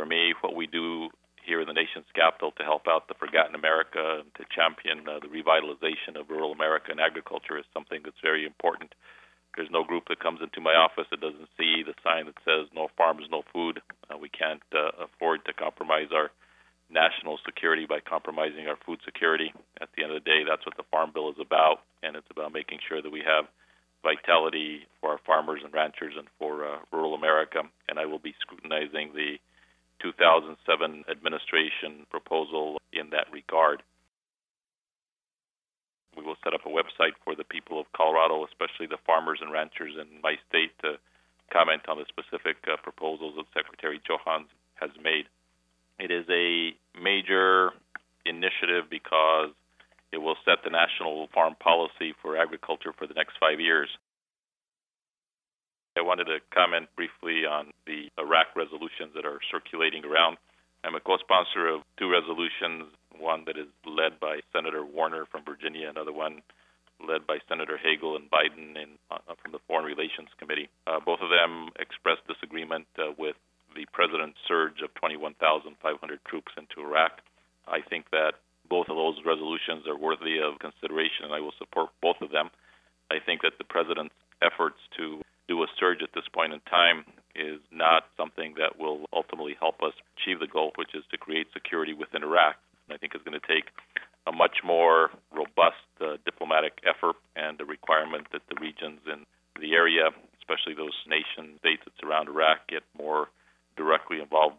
me, what we do here in the nation's capital to help out the forgotten America and to champion the revitalization of rural America and agriculture is something that's very important. There's no group that comes into my office that doesn't see the sign that says no farms, no food. We can't afford to compromise our national security by compromising our food security. At the end of the day, that's what the Farm Bill is about, and it's about making sure that we have vitality for our farmers and ranchers and for rural America. And I will be scrutinizing the 2007 administration proposal in that regard. We will set up a website for the people of Colorado, especially the farmers and ranchers in my state, to comment on the specific proposals that Secretary Johanns has made. It is a major initiative because it will set the national farm policy for agriculture for the next 5 years. I wanted to comment briefly on the Iraq resolutions that are circulating around. I'm a co-sponsor of two resolutions, one that is led by Senator Warner from Virginia, another one led by Senator Hagel and Biden from the Foreign Relations Committee. Both of them expressed disagreement with the president's surge of 21,500 troops into Iraq. I think that both of those resolutions are worthy of consideration, and I will support both of them. I think that the president's efforts to do a surge at this point in time is not something that will ultimately help us achieve the goal, which is to create security within Iraq. I think it's going to take a much more robust diplomatic effort and the requirement that the regions in the area, especially those nation states that surround Iraq, get more directly involved.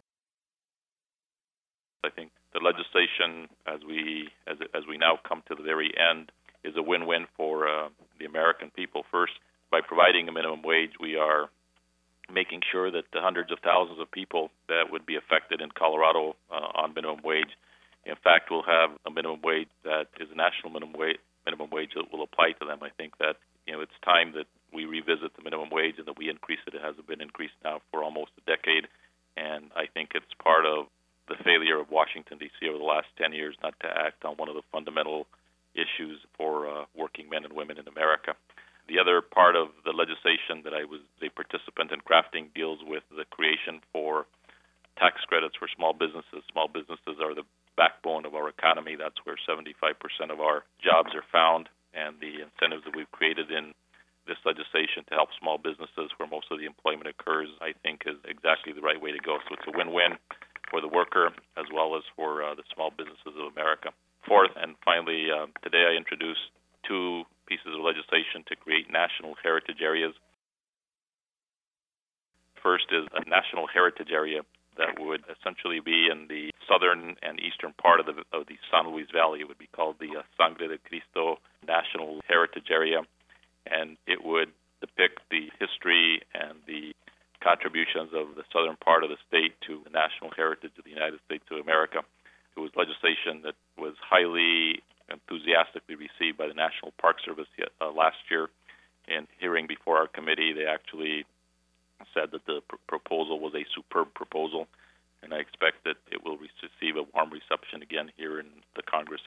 I think the legislation, as we now come to the very end, is a win-win for the American people. First, by providing a minimum wage, we are making sure that the hundreds of thousands of people that would be affected in Colorado on minimum wage, in fact, will have a minimum wage that is a national minimum wage that will apply to them. I think that it's time that we revisit the minimum wage and that we increase it. It hasn't been increased now for almost a decade, and I think it's part of the failure of Washington, D.C. over the last 10 years not to act on one of the fundamental issues for working men and women in America. The other part of the legislation that I was a participant in crafting deals with the creation for tax credits for small businesses. Small businesses are the backbone of our economy. That's where 75% of our jobs are found, and the incentives that we've created in this legislation to help small businesses where most of the employment occurs, I think is exactly the right way to go. So it's a win-win for the worker as well as for the small businesses of America. Fourth, and finally, today I introduced two pieces of legislation to create national heritage areas. First is a national heritage area that would essentially be in the southern and eastern part of the San Luis Valley. It would be called the Sangre de Cristo National Heritage Area, and it would depict the history and the contributions of the southern part of the state to the national heritage of the United States of America. It was legislation that was highly enthusiastically received by the National Park Service last year. In hearing before our committee, they actually said that the proposal was a superb proposal, and I expect that it will receive a warm reception again here in the Congress.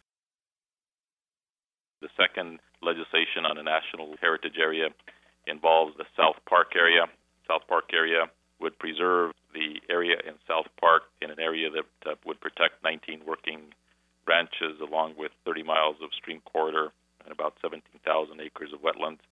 The second legislation on a national heritage area involves the South Park area. South Park area would preserve the area in South Park in an area that would protect 19 working branches along with 30 miles of stream corridor and about 17,000 acres of wetlands.